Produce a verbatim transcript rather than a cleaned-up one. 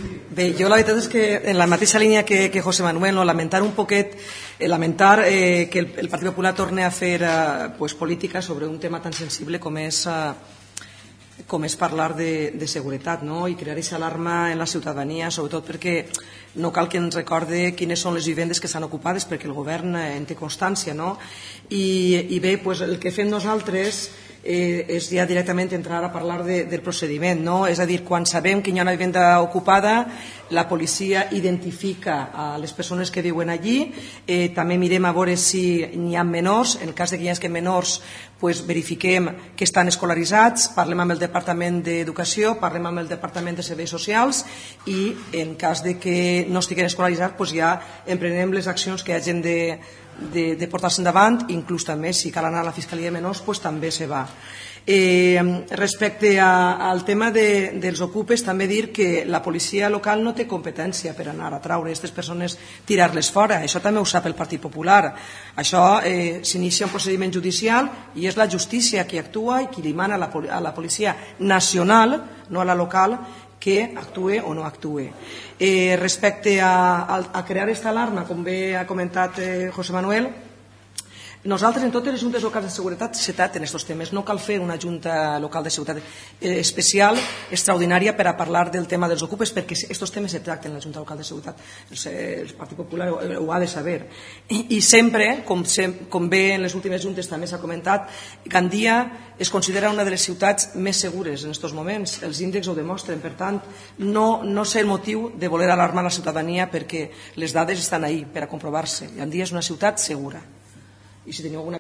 Bé, jo la veritat és que en la mateixa línia que, que José Manuel, no, lamentar un poquet, eh, lamentar eh, que el, el Partit Popular torni a fer eh, pues, política sobre un tema tan sensible com és, eh, com és parlar de, de seguretat, no? I crear aquesta alarma en la ciutadania, sobretot perquè no cal que ens recorde quines són les vivendes que estan ocupades, perquè el govern eh, en té constància, no? I, i bé, pues, el que fem nosaltres Eh, és ja directament entrar a parlar de, del procediment, no? És a dir, quan sabem que hi ha una vivenda ocupada, la policia identifica a les persones que viuen allí, eh, també mirem a veure si n'hi ha menors, en el cas de que hi hagi menors, pues, verifiquem que estan escolaritzats, parlem amb el Departament d'Educació, parlem amb el Departament de Serveis Socials i en cas de que no estiguen escolaritzats, pues, ja emprenem les accions que hagin de de, de portar-se endavant, inclús també si cal anar a la Fiscalia de Menors, pues, també se va. Eh, respecte a, al tema de, dels ocupes, també dir que la policia local no té competència per anar a traure aquestes persones, tirar-les fora. Això també ho sap el Partit Popular. Això eh, s'inicia un procediment judicial i és la justícia qui actua i qui li mana a la, a la policia nacional, no a la local, que actue o no actue. Eh, respecte a, a, a crear aquesta alarma, com bé ha comentat eh, José Manuel, nosaltres en totes les juntes locals de seguretat se tracten aquests temes. No cal fer una junta local de seguretat eh, especial, extraordinària, per a parlar del tema dels ocupes, perquè aquests temes se tracten en la junta local de seguretat. El, el Partit Popular ho, ho ha de saber. I, i sempre, com, sem, com bé en les últimes juntes també s'ha comentat, Gandia es considera una de les ciutats més segures en aquests moments. Els índexs ho demostren. Per tant, no, no sé el motiu de voler alarmar la ciutadania, perquè les dades estan ahí per a comprovar-se. Gandia és una ciutat segura. I si teniu alguna